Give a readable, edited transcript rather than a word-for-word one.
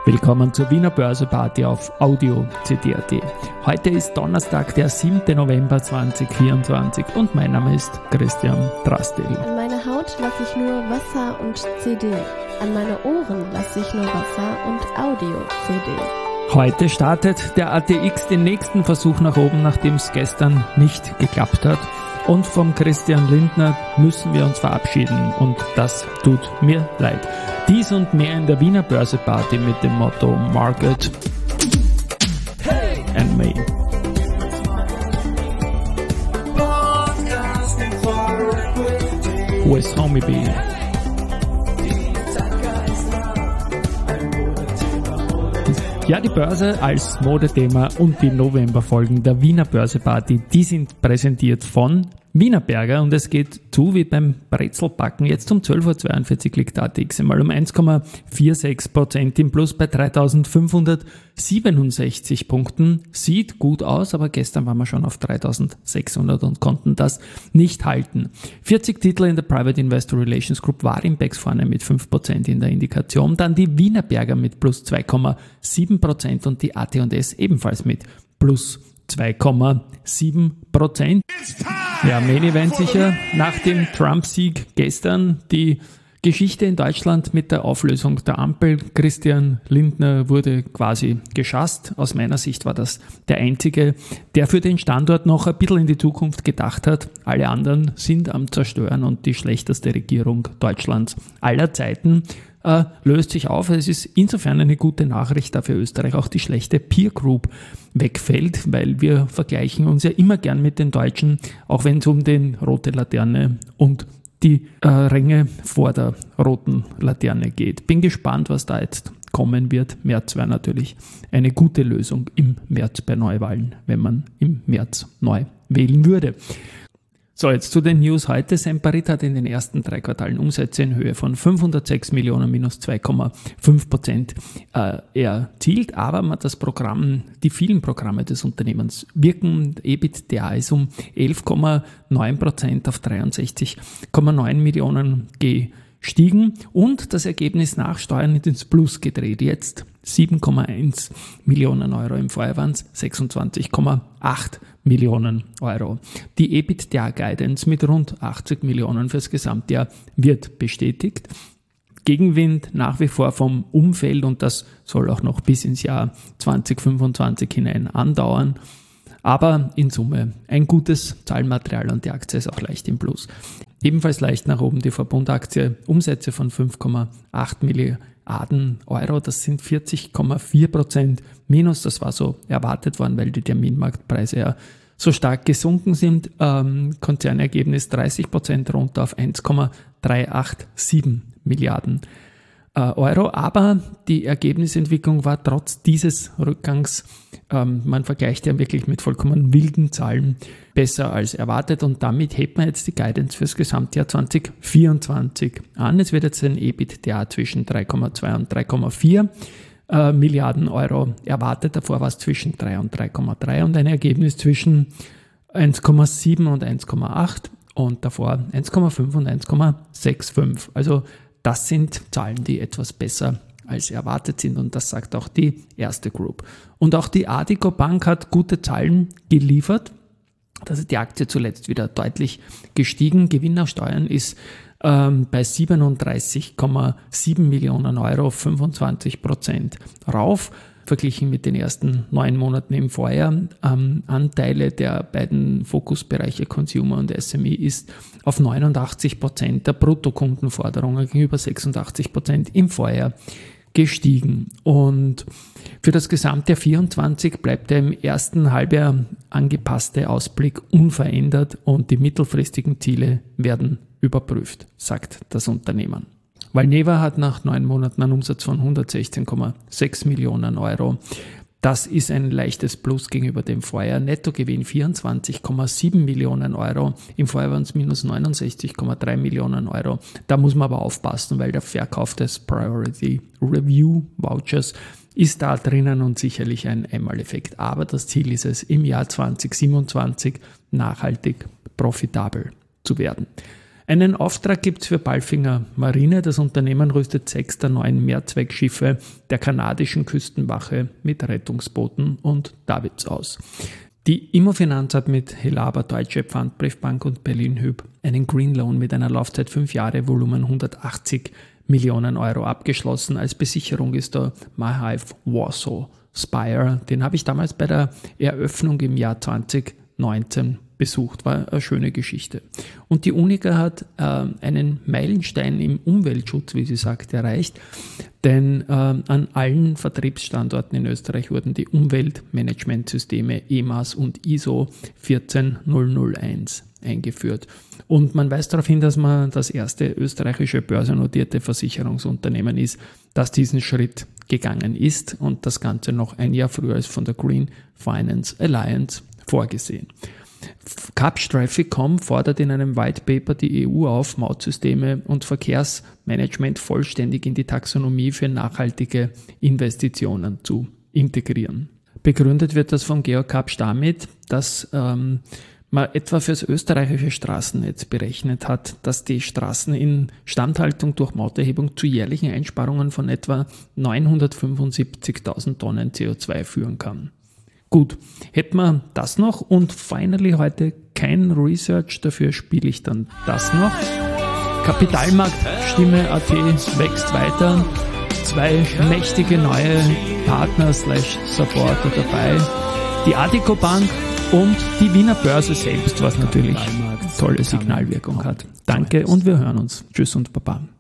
Willkommen zur Wiener Börseparty auf Audio CD.at. Heute ist Donnerstag, der 7. November 2024 und mein Name ist Christian Drastil. An meine Haut lasse ich nur Wasser und CD. An meine Ohren lasse ich nur Wasser und Audio-CD. Heute startet der ATX den nächsten Versuch nach oben, nachdem es gestern nicht geklappt hat. Und vom Christian Lindner müssen wir uns verabschieden und das tut mir leid. Dies und mehr in der Wiener Börseparty mit dem Motto Market and Me. Where's Homie B? Ja, die Börse als Modethema und die Novemberfolgen der Wiener Börseparty, die sind präsentiert von Wienerberger und es geht zu wie beim Brezelbacken. Jetzt um 12.42 Uhr liegt der ATX einmal um 1,46% im Plus bei 3.567 Punkten. Sieht gut aus, aber gestern waren wir schon auf 3.600 und konnten das nicht halten. 40 Titel in der Private Investor Relations Group, Warimpex vorne mit 5% in der Indikation, dann die Wienerberger mit plus 2,7% und die AT&S ebenfalls mit plus 2,7%. Ja, Main Event sicher nach dem Trump-Sieg gestern. Die Geschichte in Deutschland mit der Auflösung der Ampel. Christian Lindner wurde quasi geschasst. Aus meiner Sicht war das der Einzige, der für den Standort noch ein bisschen in die Zukunft gedacht hat. Alle anderen sind am Zerstören und die schlechteste Regierung Deutschlands aller Zeiten löst sich auf. Es ist insofern eine gute Nachricht, da für Österreich auch die schlechte Peer Group wegfällt, weil wir vergleichen uns ja immer gern mit den Deutschen, auch wenn es um den rote Laterne und die Ränge vor der roten Laterne geht. Bin gespannt, was da jetzt kommen wird. März wäre natürlich eine gute Lösung im März bei Neuwahlen, wenn man im März neu wählen würde. So, jetzt zu den News heute. Semperit hat in den ersten 3 Quartalen Umsätze in Höhe von 506 Millionen minus 2,5% erzielt, aber das Programm, die vielen Programme des Unternehmens wirken. EBITDA ist um 11,9% auf 63,9 Millionen gestiegen und das Ergebnis nach Steuern ins Plus gedreht. Jetzt 7,1 Millionen Euro, im Vorjahr waren es 26,8 Millionen Euro. Die EBITDA-Guidance mit rund 80 Millionen fürs Gesamtjahr wird bestätigt. Gegenwind nach wie vor vom Umfeld und das soll auch noch bis ins Jahr 2025 hinein andauern. Aber in Summe ein gutes Zahlenmaterial und die Aktie ist auch leicht im Plus. Ebenfalls leicht nach oben die Verbundaktie, Umsätze von 5,8 Milliarden Euro, das sind 40,4% minus, das war so erwartet worden, weil die Terminmarktpreise ja so stark gesunken sind. Konzernergebnis 30% runter auf 1,387 Milliarden Euro, aber die Ergebnisentwicklung war trotz dieses Rückgangs, man vergleicht ja wirklich mit vollkommen wilden Zahlen, besser als erwartet und damit hebt man jetzt die Guidance fürs Gesamtjahr 2024 an. Es wird jetzt ein EBITDA zwischen 3,2 und 3,4 Milliarden Euro erwartet, davor war es zwischen 3 und 3,3 und ein Ergebnis zwischen 1,7 und 1,8 und davor 1,5 und 1,65. Also das sind Zahlen, die etwas besser als erwartet sind und das sagt auch die erste Group. Und auch die Addiko Bank hat gute Zahlen geliefert. Da ist die Aktie zuletzt wieder deutlich gestiegen. Gewinn nach Steuern ist bei 37,7 Millionen Euro 25% rauf. Verglichen mit den ersten 9 Monaten im Vorjahr. Anteile der beiden Fokusbereiche Consumer und SME ist auf 89% der Bruttokundenforderungen gegenüber 86% im Vorjahr gestiegen. Und für das Gesamtjahr 24 bleibt der im ersten Halbjahr angepasste Ausblick unverändert und die mittelfristigen Ziele werden überprüft, sagt das Unternehmen. Valneva hat nach 9 Monaten einen Umsatz von 116,6 Millionen Euro. Das ist ein leichtes Plus gegenüber dem Vorjahr. Nettogewinn 24,7 Millionen Euro. Im Vorjahr waren es minus 69,3 Millionen Euro. Da muss man aber aufpassen, weil der Verkauf des Priority Review Vouchers ist da drinnen und sicherlich ein Einmaleffekt. Aber das Ziel ist es, im Jahr 2027 nachhaltig profitabel zu werden. Einen Auftrag gibt es für Palfinger Marine. Das Unternehmen rüstet 6 der neuen Mehrzweckschiffe der kanadischen Küstenwache mit Rettungsbooten und Davids aus. Die Immofinanz hat mit Helaba, Deutsche Pfandbriefbank und Berlin Hyp einen Green Loan mit einer Laufzeit 5 Jahre, Volumen 180 Millionen Euro abgeschlossen. Als Besicherung ist der MyHive Warsaw Spire. Den habe ich damals bei der Eröffnung im Jahr 2019 besucht. War eine schöne Geschichte. Und die Unica hat einen Meilenstein im Umweltschutz, wie sie sagt, erreicht. Denn an allen Vertriebsstandorten in Österreich wurden die Umweltmanagementsysteme EMAS und ISO 14001 eingeführt. Und man weist darauf hin, dass man das erste österreichische börsennotierte Versicherungsunternehmen ist, das diesen Schritt gegangen ist und das Ganze noch ein Jahr früher als von der Green Finance Alliance vorgesehen. Capstraffic.com fordert in einem White Paper die EU auf, Mautsysteme und Verkehrsmanagement vollständig in die Taxonomie für nachhaltige Investitionen zu integrieren. Begründet wird das vom Georg Kapsch damit, dass man etwa fürs österreichische Straßennetz berechnet hat, dass die Straßen in Instandhaltung durch Mauterhebung zu jährlichen Einsparungen von etwa 975.000 Tonnen CO2 führen kann. Gut, hätten wir das noch und finally heute kein Research, dafür spiele ich dann das noch. Kapitalmarktstimme.at wächst weiter. 2 mächtige neue Partner/Supporter dabei. Die Addiko Bank und die Wiener Börse selbst, was natürlich tolle Signalwirkung hat. Danke und wir hören uns. Tschüss und Baba.